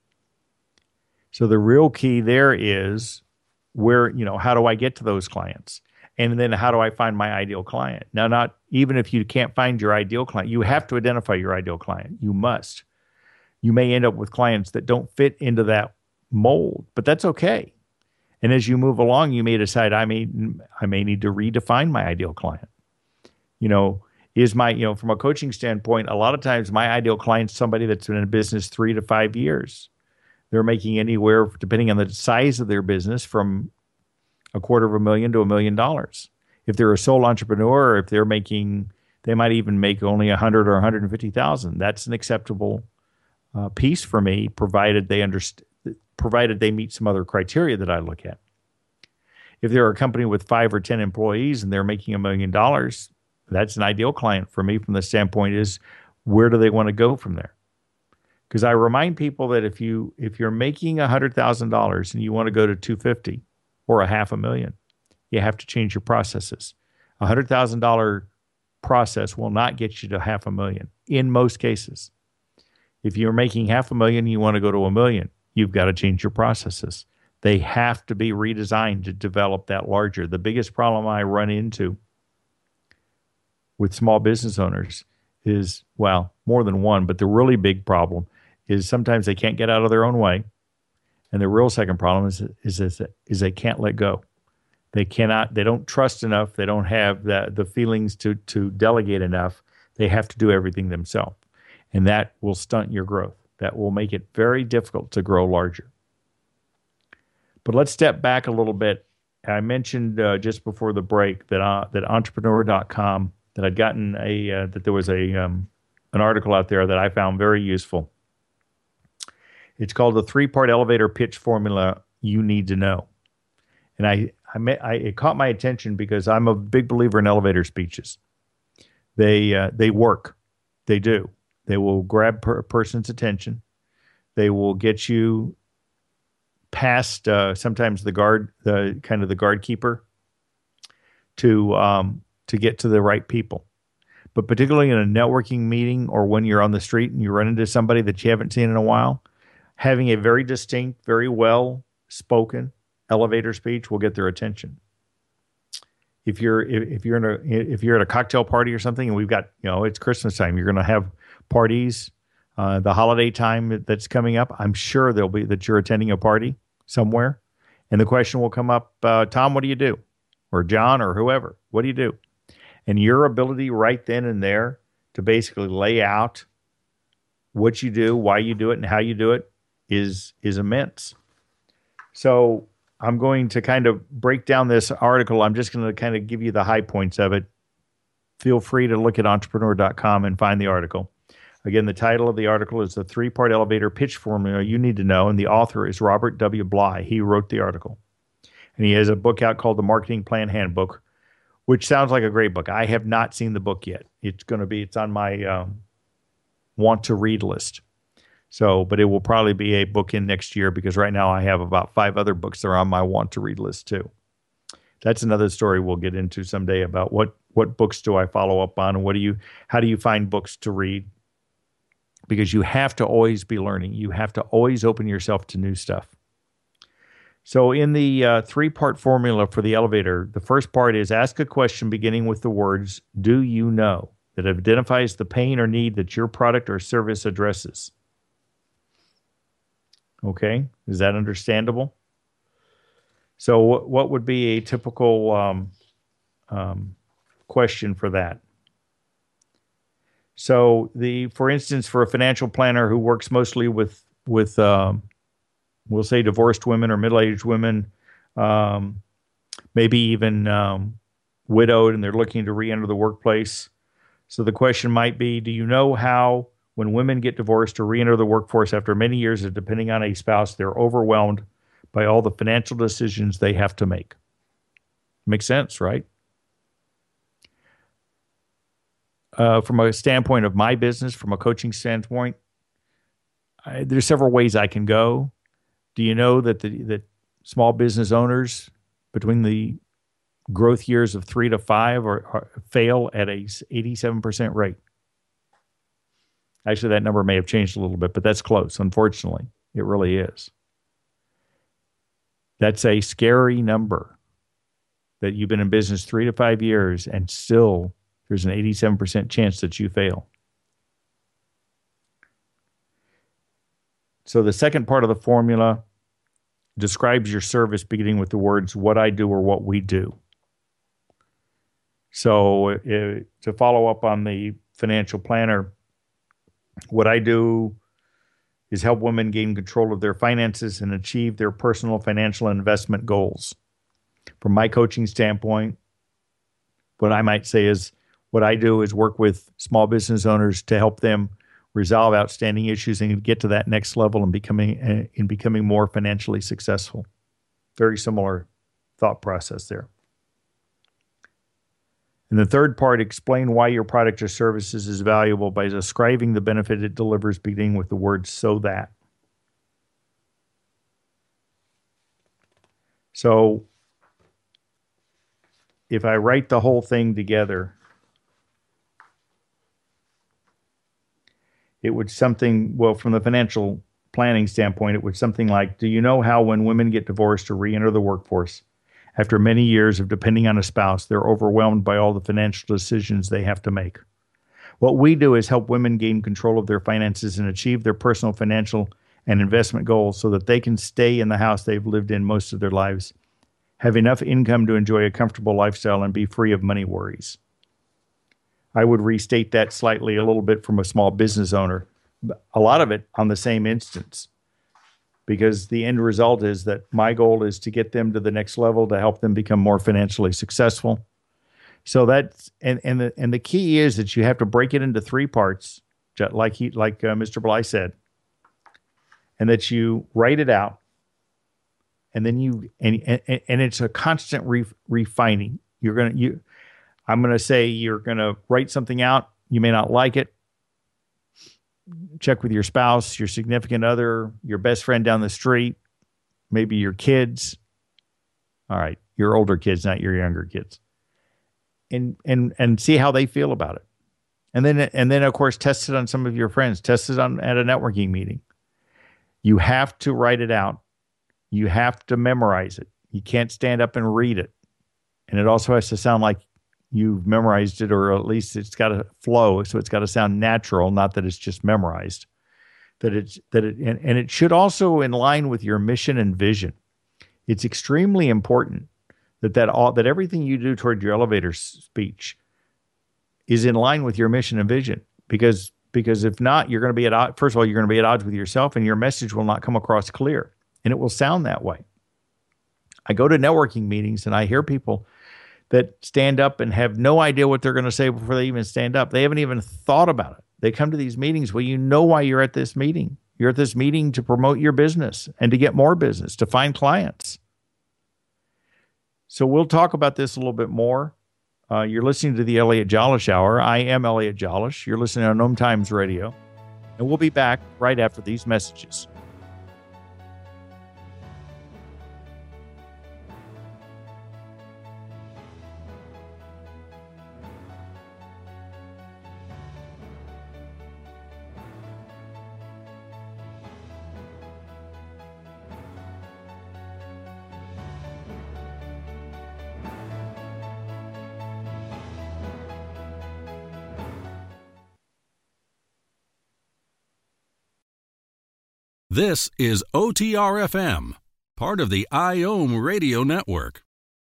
So the real key there is where, you know, how do I get to those clients? And then how do I find my ideal client? Now, not even if you can't find your ideal client, you have to identify your ideal client. You must. You may end up with clients that don't fit into that mold, but that's okay. And as you move along, you may decide, I may, I may need to redefine my ideal client. You know, is my, you know, from a coaching standpoint, a lot of times my ideal client is somebody that's been in business three to five years. They're making anywhere, depending on the size of their business, from a quarter of a million to a million dollars. If they're a sole entrepreneur, or if they're making, they might even make only a hundred or one hundred fifty thousand. That's an acceptable uh, piece for me, provided they understand, provided they meet some other criteria that I look at. If they're a company with five or ten employees and they're making a million dollars, that's an ideal client for me from the standpoint is, where do they want to go from there? Because I remind people that if you if you're making a hundred thousand dollars and you want to go to two fifty or a half a million, you have to change your processes. A hundred thousand dollar process will not get you to half a million in most cases. If you're making half a million and you want to go to a million, you've got to change your processes. They have to be redesigned to develop that larger. The biggest problem I run into with small business owners is, well, more than one, but the really big problem is sometimes they can't get out of their own way. And the real second problem is, is, is, is they can't let go. They cannot, they don't trust enough. They don't have the, the feelings to, to delegate enough. They have to do everything themselves. And that will stunt your growth. That will make it very difficult to grow larger. But let's step back a little bit. I mentioned uh, just before the break that uh, that entrepreneur dot com, that I'd gotten a, uh, that there was a um, an article out there that I found very useful. It's called the three-part elevator pitch formula you need to know. And I, I, met, I it caught my attention because I'm a big believer in elevator speeches. They uh, they work. They do. They will grab per- a person's attention. They will get you past uh, sometimes the guard, the kind of the guard keeper, to um, to get to the right people. But particularly in a networking meeting or when you're on the street and you run into somebody that you haven't seen in a while, having a very distinct, very well spoken elevator speech will get their attention. If you're if you're in a if you're at a cocktail party or something, and we've got, you know, it's Christmas time, you're going to have parties, uh, the holiday time that's coming up. I'm sure there'll be that you're attending a party somewhere, and the question will come up, uh, Tom, what do you do? Or John, or whoever, what do you do? And your ability right then and there to basically lay out what you do, why you do it, and how you do it is is immense. So I'm going to kind of break down this article. I'm just going to kind of give you the high points of it. Feel free to look at entrepreneur dot com and find the article. Again, the title of the article is The Three-Part Elevator Pitch Formula You Need to Know, and the author is Robert W. Bly. He wrote the article. And he has a book out called The Marketing Plan Handbook, which sounds like a great book. I have not seen the book yet. It's going to be, it's on my um, want-to-read list. So, but it will probably be a book in next year because right now I have about five other books that are on my want-to-read list too. That's another story we'll get into someday about what what books do I follow up on and what do you how do you find books to read? Because you have to always be learning. You have to always open yourself to new stuff. So in the uh, three-part formula for the elevator, the first part is ask a question beginning with the words, do you know, that identifies the pain or need that your product or service addresses. Okay, is that understandable? So what, what would be a typical um, um, question for that? So the, for instance, for a financial planner who works mostly with, with um, we'll say divorced women or middle-aged women, um, maybe even um, widowed, and they're looking to re-enter the workplace. So the question might be, do you know how when women get divorced or re-enter the workforce after many years of depending on a spouse, they're overwhelmed by all the financial decisions they have to make? Makes sense, right? Uh, from a standpoint of my business, from a coaching standpoint, I, there's several ways I can go. Do you know that the that small business owners between the growth years of three to five or, or fail at a eighty-seven percent rate? Actually, that number may have changed a little bit, but that's close. Unfortunately, it really is. That's a scary number that you've been in business three to five years and still there's an eighty-seven percent chance that you fail. So the second part of the formula describes your service beginning with the words, what I do or what we do. So uh, to follow up on the financial planner, what I do is help women gain control of their finances and achieve their personal financial investment goals. From my coaching standpoint, what I might say is what I do is work with small business owners to help them resolve outstanding issues and get to that next level and becoming uh, in becoming more financially successful. Very similar thought process there. And the third part, explain why your product or services is valuable by describing the benefit it delivers, beginning with the words so that. So if I write the whole thing together, it would something, well, from the financial planning standpoint, it would something like, do you know how when women get divorced or re-enter the workforce, after many years of depending on a spouse, they're overwhelmed by all the financial decisions they have to make? What we do is help women gain control of their finances and achieve their personal financial and investment goals so that they can stay in the house they've lived in most of their lives, have enough income to enjoy a comfortable lifestyle, and be free of money worries. I would restate that slightly a little bit from a small business owner, a lot of it on the same instance, because the end result is that my goal is to get them to the next level, to help them become more financially successful. So that's, and, and, the, and the key is that you have to break it into three parts, like he, like uh, Mister Bly said, and that you write it out. And then you, and, and, and it's a constant re, refining. You're going to, you, I'm going to say you're going to write something out. You may not like it. Check with your spouse, your significant other, your best friend down the street, maybe your kids. All right, your older kids, not your younger kids. And and and see how they feel about it. And then and then of course test it on some of your friends. Test it on at a networking meeting. You have to write it out. You have to memorize it. You can't stand up and read it. And it also has to sound like you've memorized it, or at least it's got to flow. So it's got to sound natural, not that it's just memorized. That it's that it and, and it should also in line with your mission and vision. It's extremely important that that all that everything you do toward your elevator speech is in line with your mission and vision. Because because if not, you're going to be at odds. First of all, you're going to be at odds with yourself, and your message will not come across clear, and it will sound that way. I go to networking meetings and I hear people that stand up and have no idea what they're going to say before they even stand up. They haven't even thought about it. They come to these meetings. Well, you know why you're at this meeting. You're at this meeting to promote your business and to get more business, to find clients. So we'll talk about this a little bit more. Uh, you're listening to the Elliot Jolish Hour. I am Elliot Jolish. You're listening on Om Times Radio. And we'll be back right after these messages. This is O T R F M, part of the I O M Radio Network.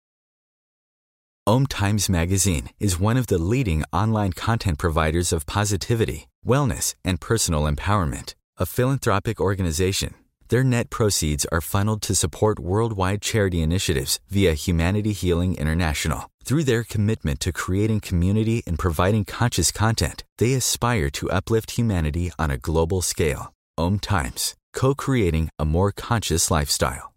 Om Times Magazine is one of the leading online content providers of positivity, wellness, and personal empowerment. A philanthropic organization, their net proceeds are funneled to support worldwide charity initiatives via Humanity Healing International. Through their commitment to creating community and providing conscious content, they aspire to uplift humanity on a global scale. Om Times, co-creating a more conscious lifestyle.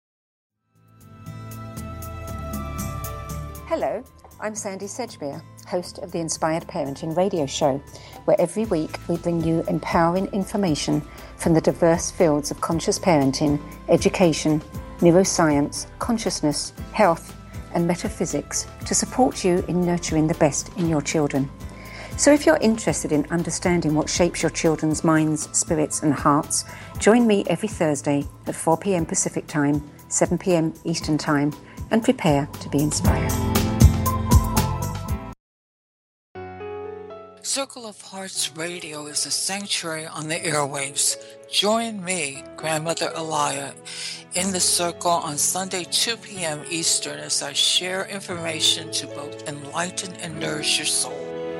Hello, I'm Sandy Sedgbeer, host of the Inspired Parenting Radio Show, where every week we bring you empowering information from the diverse fields of conscious parenting, education, neuroscience, consciousness, health, and metaphysics to support you in nurturing the best in your children. So if you're interested in understanding what shapes your children's minds, spirits, and hearts, join me every Thursday at four p.m. Pacific Time, seven p.m. Eastern Time, and prepare to be inspired. Circle of Hearts Radio is a sanctuary on the airwaves. Join me, Grandmother Elia, in the circle on Sunday, two p.m. Eastern, as I share information to both enlighten and nourish your soul.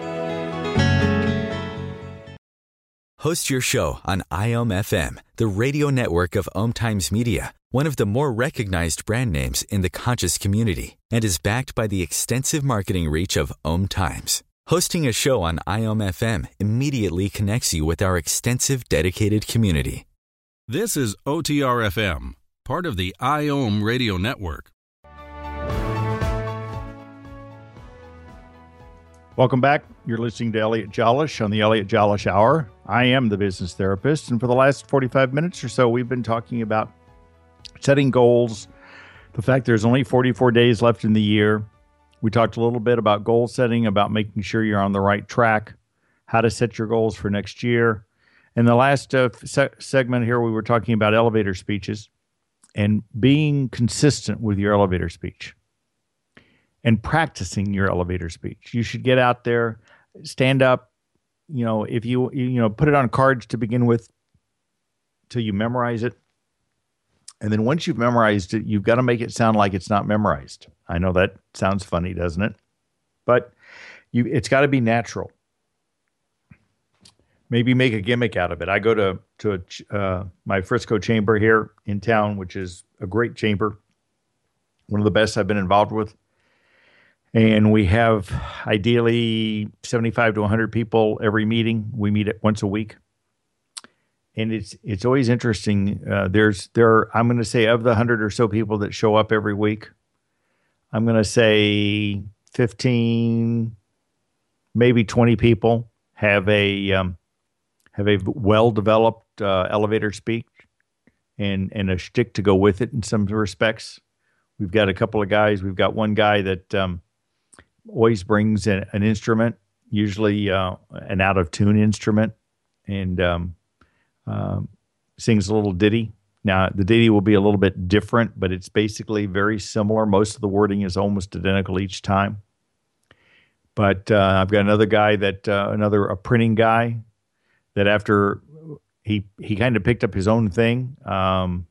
Host your show on I O M F M, the radio network of Om Times Media, one of the more recognized brand names in the conscious community, and is backed by the extensive marketing reach of Om Times. Hosting a show on I O M F M immediately connects you with our extensive dedicated community. This is O T R F M, part of the I O M Radio Network. Welcome back. You're listening to Elliot Jolish on the Elliot Jolish Hour. I am the business therapist, and for the last forty-five minutes or so, we've been talking about setting goals, the fact there's only forty-four days left in the year. We talked a little bit about goal setting, about making sure you're on the right track, how to set your goals for next year. In the last uh, se- segment here, we were talking about elevator speeches and being consistent with your elevator speech and practicing your elevator speech. You should get out there, stand up, you know, if you, you know, put it on cards to begin with till you memorize it. And then once you've memorized it, you've got to make it sound like it's not memorized. I know that sounds funny, doesn't it? But you, it's got to be natural. Maybe make a gimmick out of it. I go to to a, uh, my Frisco chamber here in town, which is a great chamber, one of the best I've been involved with. And we have ideally seventy-five to one hundred people every meeting. We meet it once a week. And it's it's always interesting. Uh, there's there I'm going to say of the hundred or so people that show up every week, I'm going to say fifteen, maybe twenty people have a um, have a well developed uh, elevator speech and and a shtick to go with it in some respects. We've got a couple of guys. We've got one guy that um, always brings an, an instrument, usually uh, an out of tune instrument, and um, Um, sings a little ditty. Now, the ditty will be a little bit different, but it's basically very similar. Most of the wording is almost identical each time. But uh, I've got another guy that, uh, another a printing guy that after he he kind of picked up his own thing. Um,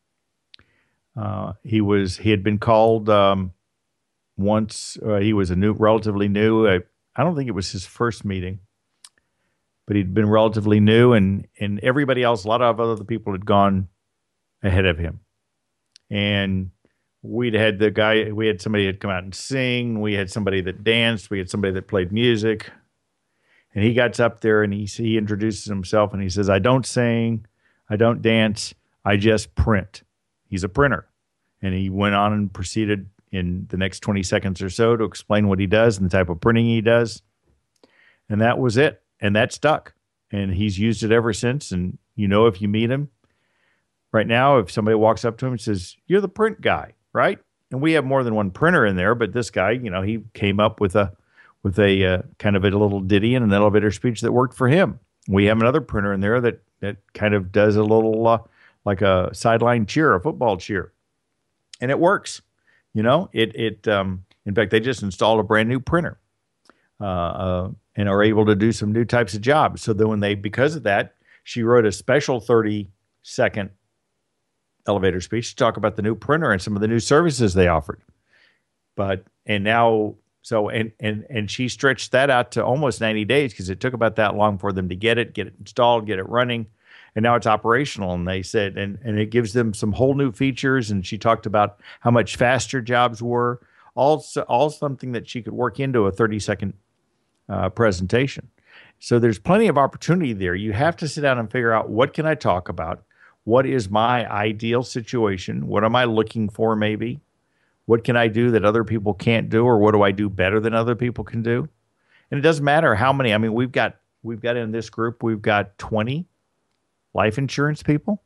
uh, he was he had been called um, once. Uh, he was a new, relatively new. I, I don't think it was his first meeting. But he'd been relatively new, and, and everybody else, a lot of other people had gone ahead of him. And we'd had the guy, we had somebody that come out and sing. We had somebody that danced. We had somebody that played music. And he gets up there and he, he introduces himself and he says, I don't sing, I don't dance, I just print. He's a printer. And he went on and proceeded in the next twenty seconds or so to explain what he does and the type of printing he does. And that was it. And that stuck. And he's used it ever since. And you know, if you meet him right now, if somebody walks up to him and says, you're the print guy, right? And we have more than one printer in there, but this guy, you know, he came up with a with a uh, kind of a little ditty and an elevator speech that worked for him. We have another printer in there that that kind of does a little uh, like a sideline cheer, a football cheer. And it works. You know, it, it um, in fact, they just installed a brand new printer. Uh, uh and are able to do some new types of jobs. So then when they, because of that, she wrote a special thirty second elevator speech to talk about the new printer and some of the new services they offered. But, and now, so, and, and, and she stretched that out to almost ninety days because it took about that long for them to get it, get it installed, get it running. And now it's operational. And they said, and, and it gives them some whole new features. And she talked about how much faster jobs were, all, all something that she could work into a thirty second Uh, presentation. So there's plenty of opportunity there. You have to sit down and figure out, what can I talk about? What is my ideal situation? What am I looking for maybe? What can I do that other people can't do? Or what do I do better than other people can do? And it doesn't matter how many. I mean, we've got, we've got in this group, we've got twenty life insurance people.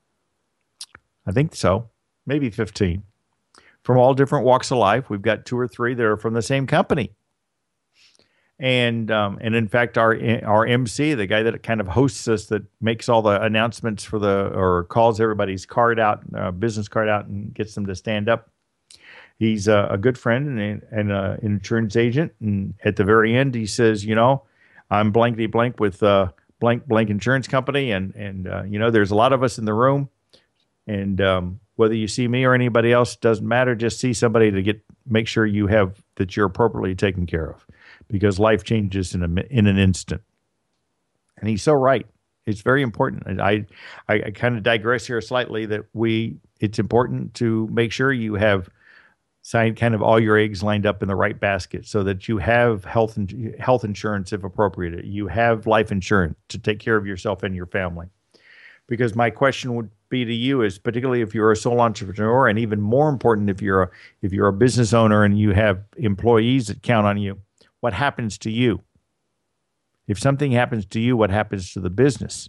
I think so. Maybe fifteen. From all different walks of life. We've got two or three that are from the same company. And um, and in fact, our our M C, the guy that kind of hosts us, that makes all the announcements for the, or calls everybody's card out, uh, business card out, and gets them to stand up. He's a, a good friend and, and uh, an insurance agent. And at the very end, he says, you know, I'm blankety blank with uh, blank blank insurance company, and and uh, you know, there's a lot of us in the room, and um, whether you see me or anybody else doesn't matter. Just see somebody to get make sure you have that you're appropriately taken care of. Because life changes in a in an instant, and he's so right. It's very important. And I, I, I kind of digress here slightly. That we, it's important to make sure you have, signed kind of all your eggs lined up in the right basket, so that you have health and health insurance if appropriate. You have life insurance to take care of yourself and your family. Because my question would be to you is, particularly if you're a sole entrepreneur, and even more important if you're a, if you're a business owner and you have employees that count on you. What happens to you? If something happens to you, what happens to the business?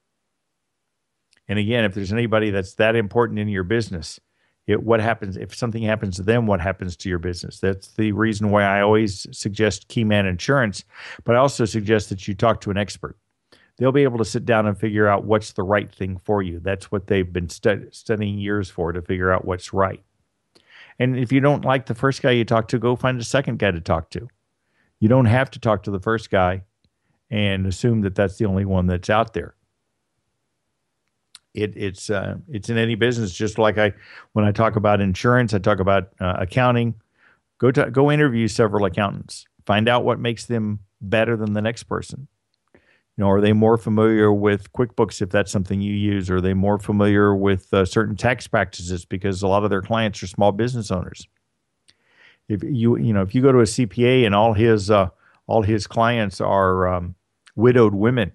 And again, if there's anybody that's that important in your business, it, what happens if something happens to them? What happens to your business? That's the reason why I always suggest Keyman Insurance, but I also suggest that you talk to an expert. They'll be able to sit down and figure out what's the right thing for you. That's what they've been stud- studying years for, to figure out what's right. And if you don't like the first guy you talk to, go find a second guy to talk to. You don't have to talk to the first guy and assume that that's the only one that's out there. It, it's uh, it's in any business, just like I when I talk about insurance, I talk about uh, accounting. Go to go interview several accountants. Find out what makes them better than the next person. You know, are they more familiar with QuickBooks if that's something you use? Are they more familiar with uh, certain tax practices because a lot of their clients are small business owners? If you you know if you go to a C P A and all his uh, all his clients are um, widowed women,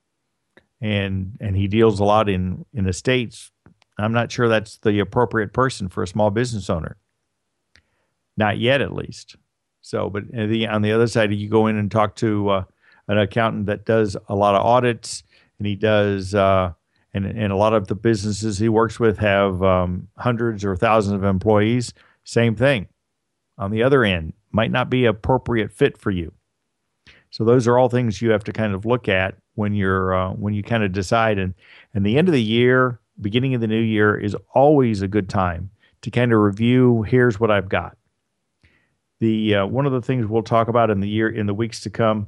and and he deals a lot in in estates, I'm not sure that's the appropriate person for a small business owner. Not yet, at least. So, but the, on the other side, you go in and talk to uh, an accountant that does a lot of audits, and he does, uh, and and a lot of the businesses he works with have um, hundreds or thousands of employees. Same thing. On the other end, might not be an appropriate fit for you. So those are all things you have to kind of look at when you're uh, when you kind of decide. And and the end of the year, beginning of the new year is always a good time to kind of review. Here's what I've got. The uh, one of the things we'll talk about in the year in the weeks to come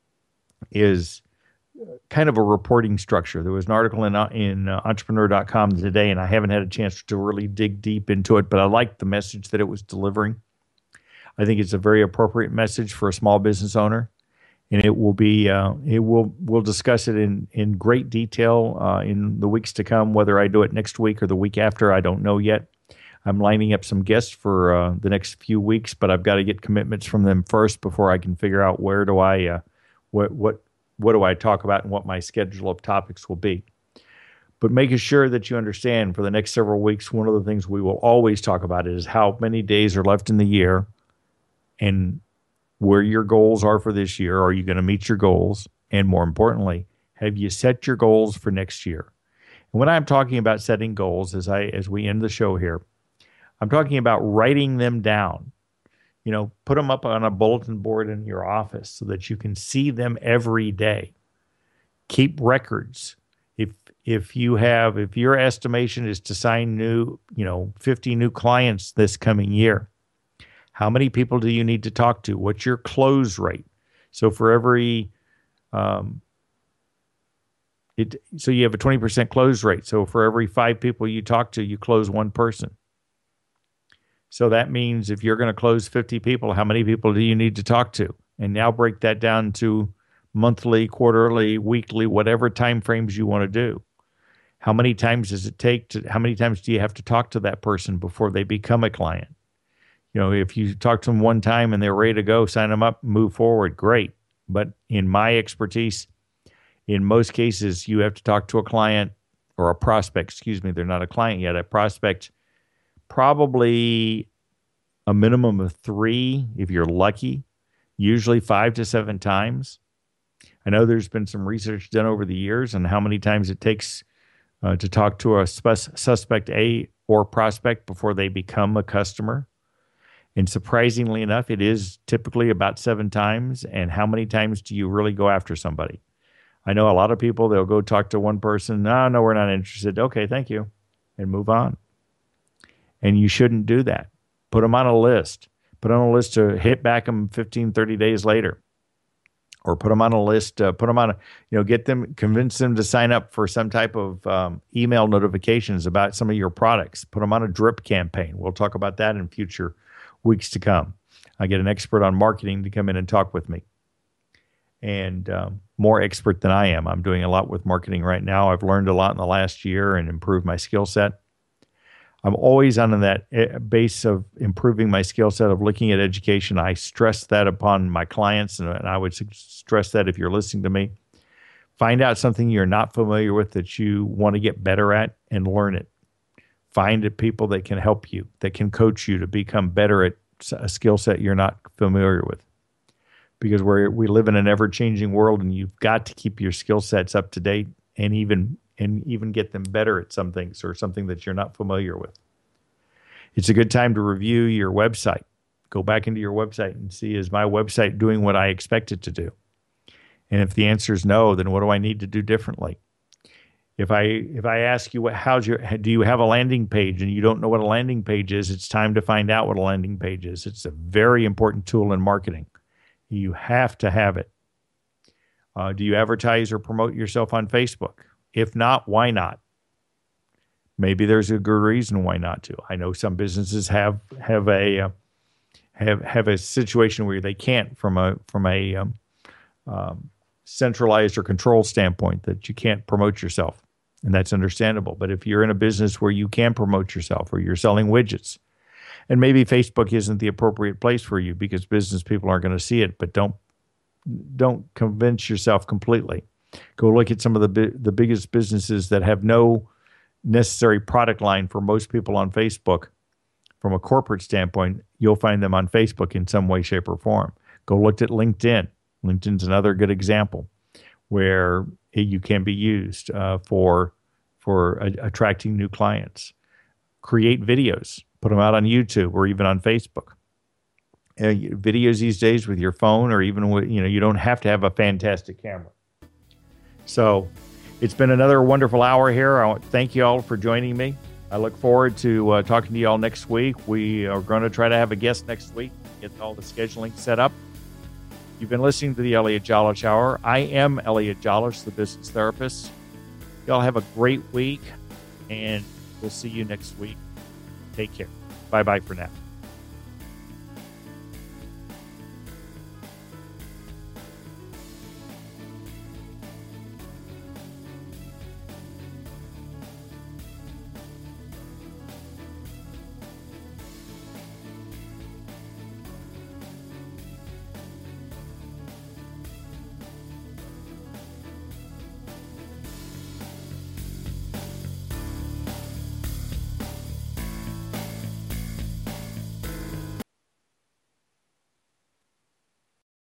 is kind of a reporting structure. There was an article in in uh, entrepreneur dot com today, and I haven't had a chance to really dig deep into it, but I liked the message that it was delivering. I think it's a very appropriate message for a small business owner, and it will be uh, it will we'll discuss it in in great detail uh, in the weeks to come. Whether I do it next week or the week after, I don't know yet. I'm lining up some guests for uh, the next few weeks, but I've got to get commitments from them first before I can figure out where do I, uh, what what what do I talk about and what my schedule of topics will be. But making sure that you understand for the next several weeks, one of the things we will always talk about is how many days are left in the year, and where your goals are for this year. Are you going to meet your goals? And more importantly, have you set your goals for next year? And when I'm talking about setting goals, as I as we end the show here, I'm talking about writing them down. You know, put them up on a bulletin board in your office so that you can see them every day. Keep records. If if you have, if your estimation is to sign new, you know, fifty new clients this coming year, how many people do you need to talk to? What's your close rate? So for every, um, it so you have a twenty percent close rate. So for every five people you talk to, you close one person. So that means if you're going to close fifty people, how many people do you need to talk to? And now break that down to monthly, quarterly, weekly, whatever time frames you want to do. How many times does it take to, how many times do you have to talk to that person before they become a client? You know, if you talk to them one time and they're ready to go, sign them up, move forward, great. But in my expertise, in most cases, you have to talk to a client or a prospect, excuse me, they're not a client yet, a prospect, probably a minimum of three, if you're lucky, usually five to seven times. I know there's been some research done over the years on how many times it takes uh, to talk to a spe- suspect A or prospect before they become a customer. And surprisingly enough, it is typically about seven times. And how many times do you really go after somebody? I know a lot of people, they'll go talk to one person. No, no, we're not interested. Okay, thank you. And move on. And you shouldn't do that. Put them on a list. Put them on a list to hit back them fifteen, thirty days later. Or put them on a list, uh, put them on, a, you know, get them, convince them to sign up for some type of um, email notifications about some of your products. Put them on a drip campaign. We'll talk about that in future weeks to come. I get an expert on marketing to come in and talk with me. And um, more expert than I am. I'm doing a lot with marketing right now. I've learned a lot in the last year and improved my skill set. I'm always on that base of improving my skill set of looking at education. I stress that upon my clients, and I would stress that if you're listening to me. Find out something you're not familiar with that you want to get better at and learn it. Find people that can help you, that can coach you to become better at a skill set you're not familiar with. Because we're, we live in an ever-changing world, and you've got to keep your skill sets up to date and even and even get them better at some things or something that you're not familiar with. It's a good time to review your website. Go back into your website and see, is my website doing what I expect it to do? And if the answer is no, then what do I need to do differently? If I if I ask you, what, how's your, do you have a landing page and you don't know what a landing page is, it's time to find out what a landing page is. It's a very important tool in marketing. You have to have it. Uh, do you advertise or promote yourself on Facebook? If not, why not? Maybe there's a good reason why not to. I know some businesses have have a uh, have have a situation where they can't from a from a um, um, centralized or controlled standpoint, that you can't promote yourself, and that's understandable. But if you're in a business where you can promote yourself, or you're selling widgets, and maybe Facebook isn't the appropriate place for you because business people aren't going to see it, but don't don't convince yourself completely. Go look at some of the bi- the biggest businesses that have no necessary product line for most people on Facebook. From a corporate standpoint, you'll find them on Facebook in some way, shape, or form. Go look at LinkedIn. LinkedIn's another good example where you can be used uh, for for a- attracting new clients. Create videos, put them out on YouTube or even on Facebook. Uh, videos these days with your phone, or even with, you know, you don't have to have a fantastic camera. So it's been another wonderful hour here. I want to thank you all for joining me. I look forward to uh, talking to you all next week. We are going to try to have a guest next week, get all the scheduling set up. You've been listening to the Elliot Jolish Hour. I am Elliot Jolish, the business therapist. Y'all have a great week, and we'll see you next week. Take care. Bye-bye for now.